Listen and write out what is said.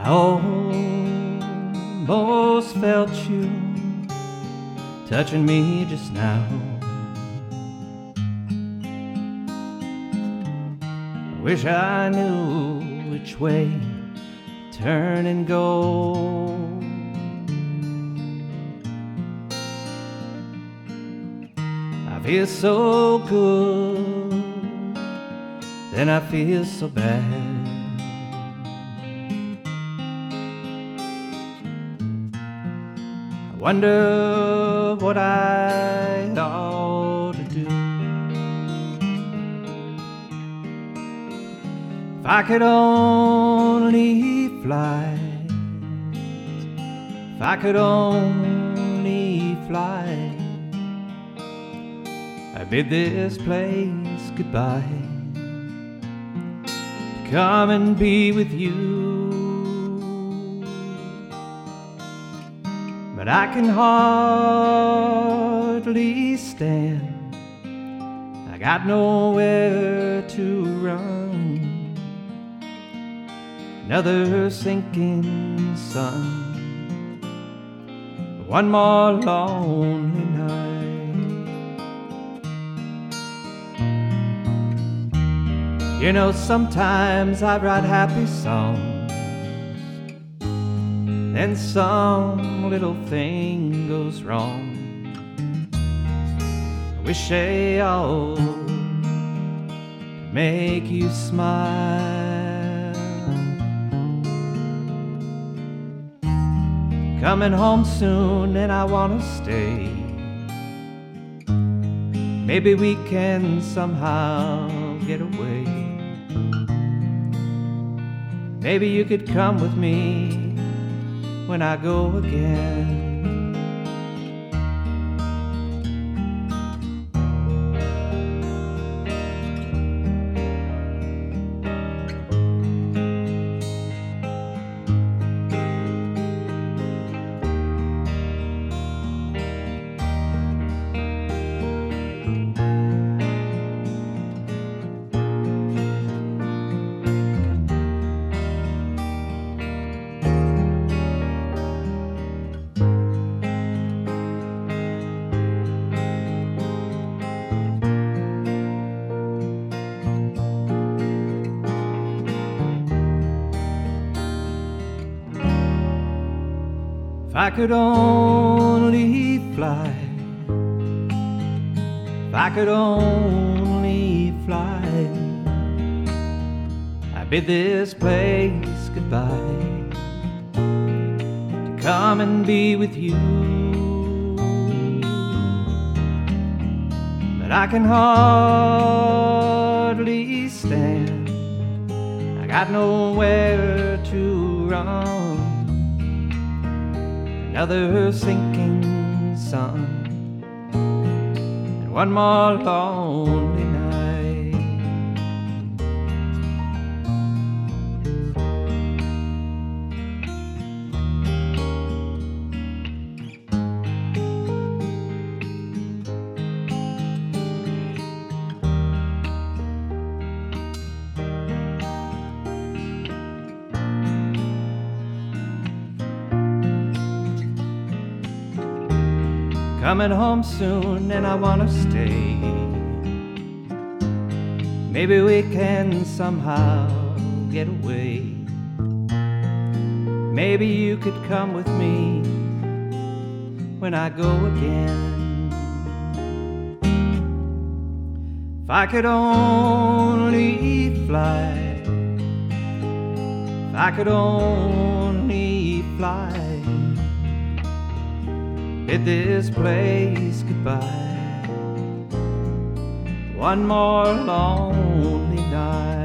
I almost felt you touching me just now. I wish I knew which way to turn and go. I feel so good, then I feel so bad. I wonder what I ought to do. If I could only fly, if I could only fly, I bid this place goodbye, to come and be with you. But I can hardly stand, I got nowhere to run. Another sinking sun, one more lonely night. You know, sometimes I write happy songs, then some little thing goes wrong. I wish they all could make you smile. Coming home soon and I wanna stay. Maybe we can somehow get away. Maybe you could come with me when I go again. If I could only fly, if I could only fly, I bid this place goodbye, to come and be with you. But I can hardly stand, I got nowhere to run. Another sinking sun, and one more lonely night. Coming home soon and I wanna stay. Maybe we can somehow get away. Maybe you could come with me when I go again. If I could only fly, if I could only fly, bid this place goodbye, one more lonely night.